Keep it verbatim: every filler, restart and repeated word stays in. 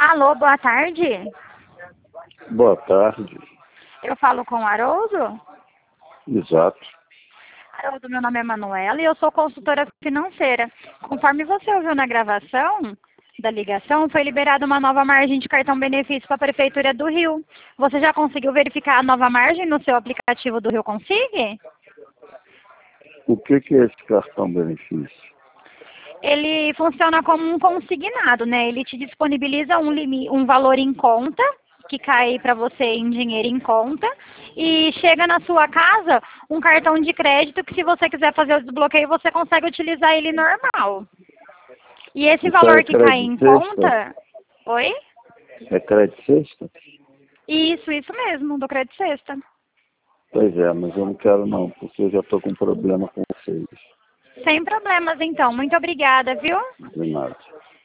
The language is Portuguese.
Alô, boa tarde. Boa tarde. Eu falo com o Haroldo? Exato. Haroldo, meu nome é Manuela e eu sou consultora financeira. Conforme você ouviu na gravação da ligação, foi liberada uma nova margem de cartão benefício para a Prefeitura do Rio. Você já conseguiu verificar a nova margem no seu aplicativo do Rio Consigue? O que, que é esse cartão benefício? Ele funciona como um consignado, né? Ele te disponibiliza um, limi um valor em conta, que cai para você em dinheiro em conta, e chega na sua casa um cartão de crédito que, se você quiser fazer o desbloqueio, você consegue utilizar ele normal. E esse Isso valor é que cai em crédito sexta? conta... Oi? É crédito sexta? Isso, isso mesmo, do Crédito Sexta. Pois é, mas eu não quero não, porque eu já estou com problema com vocês. Sem problemas, então. Muito obrigada, viu? De nada.